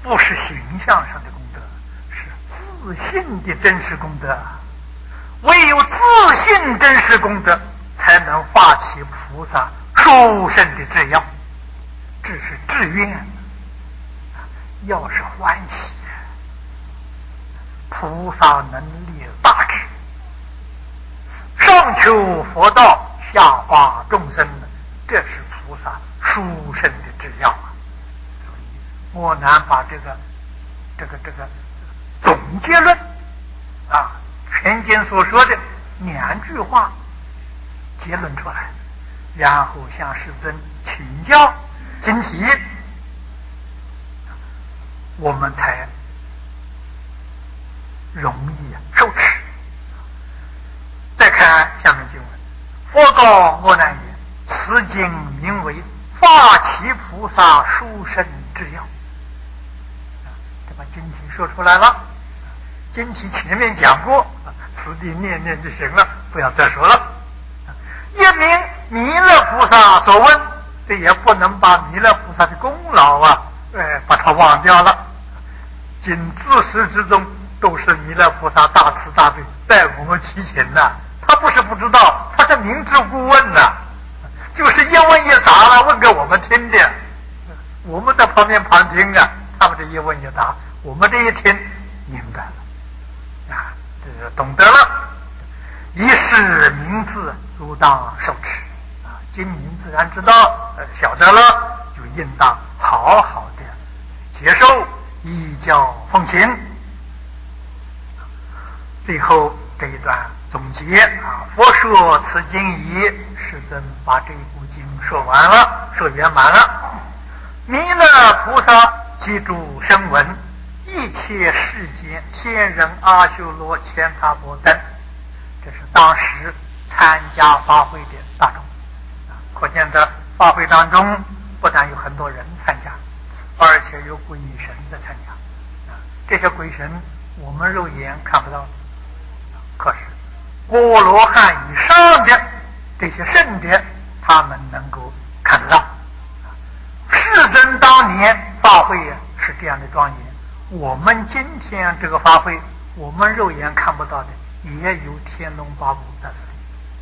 不是形象上的功德，是自信的真实功德。唯有自信真实功德，才能发起菩萨殊胜的志要。这是志愿，要是欢喜，菩萨能立大志，上求佛道，下化众生，这是菩萨殊胜的志要啊！所以莫难把这个总结论啊，全经所说的2句话结论出来，然后向世尊请教经题，我们才容易受持。再看下面经文，佛告莫难言：此经名为发起菩萨殊胜之要。这把经题说出来了，经题前面讲过，此地念念就行了，不要再说了。一名弥勒菩萨所问，这也不能把弥勒菩萨的功劳把它忘掉了。仅自始至终都是弥勒菩萨大慈大悲带我们提醒的，他不是不知道，他是明知故问的，就是一问一答了，问给我们听的，我们在旁边旁听啊，他们这一问一答，我们这一听明白了啊，这就懂得了。一是名字如当受持啊，今明自然知道晓得了，就应当好好的接受，依教奉行。最后这一段总结啊，佛说此经已，世尊把这部经说完了，说圆满了。弥勒菩萨记住声闻，一切世间天人阿修罗乾闥婆等，这是当时参加法会的大众可见的法会当中不但有很多人参加，而且有鬼神的参加这些鬼神我们肉眼看不到，可是波罗汉以上的这些圣者他们能够看得到。世尊当年法会是这样的庄严，我们今天这个法会我们肉眼看不到的也有天龙八部在这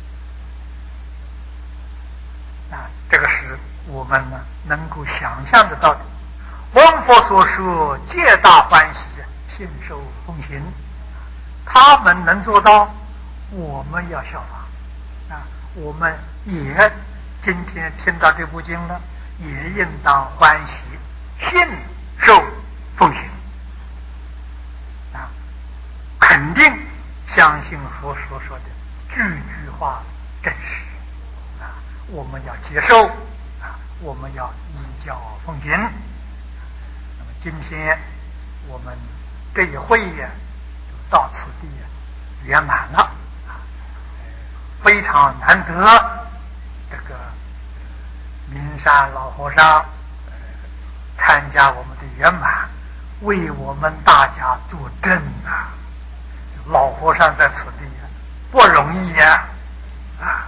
里这个是我们能够想象得到的。闻佛所说皆大欢喜，信受奉行，他们能做到，我们要效仿我们也今天听到这部经了，也应当欢喜，信受奉行肯定相信佛所说的句句话真实我们要接受我们要依教奉行。那么今天我们这一会就到此地圆满了非常难得，这个明山老和尚参加我们的圆满，为我们大家作证老和尚在此地不容易这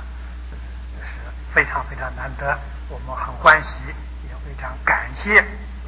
是非常非常难得，我们很欢喜，也非常感谢